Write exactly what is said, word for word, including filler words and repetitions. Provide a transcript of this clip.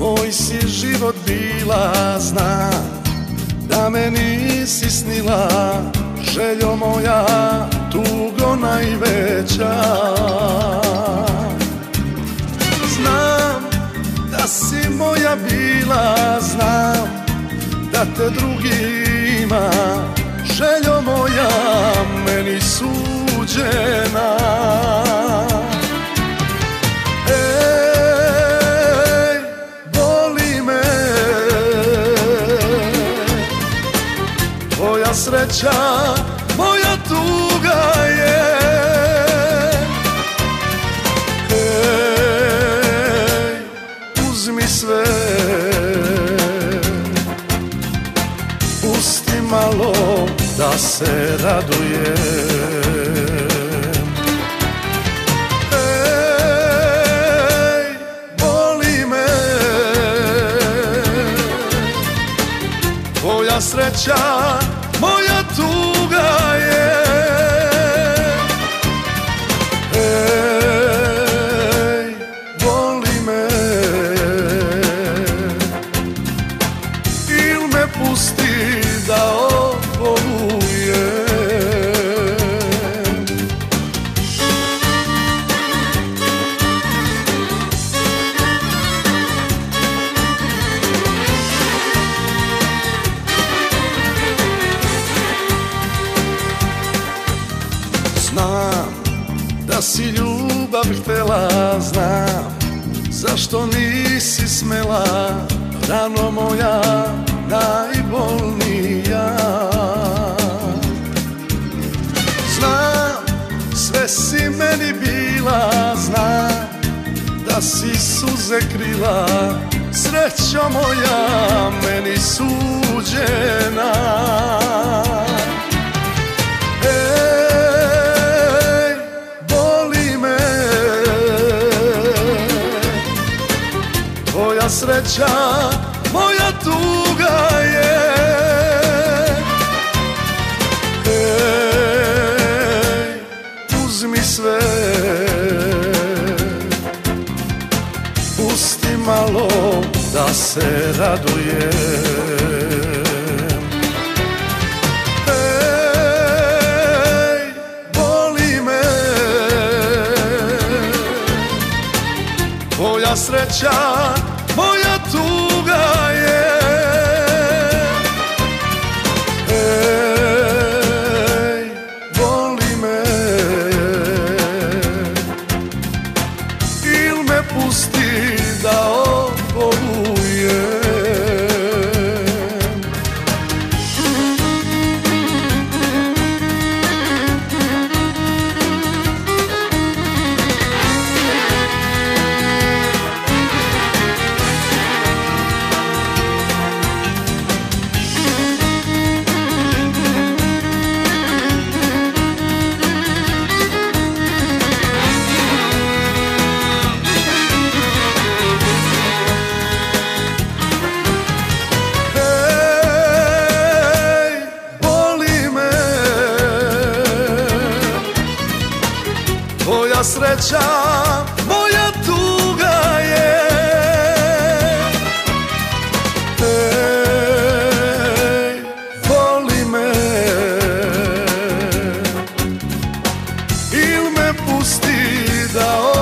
moj si život bila, znam da me nisi snila, željo moja, tugo najveća. Znam da si moja bila, znam da te drugi ima, željo moja, meni suđena. Ej, boli me tvoja sreća, moja tuga je. Ej, uzmi sve, pusti malo da se radujem. Ej, boli me tvoja sreća, moja tuga je. Ej, boli me, il me pusti da obolujem. Znam da si ljubav htela, znam zašto nisi smela, rano moja najbolnija. Znam, sve si meni bila, znam da si suze krila, srećo moja, meni suđena. Ej, boli me tvoja sreća, moja tuga je. Ej, uzmi sve, pusti malo da se radujem. Ej, boli me tvoja sreća, moja tuga je. Ej, boli me, il me pusti da obolujem. Tvoja sreća, moja tuga je. Ej, voli me, il me pusti da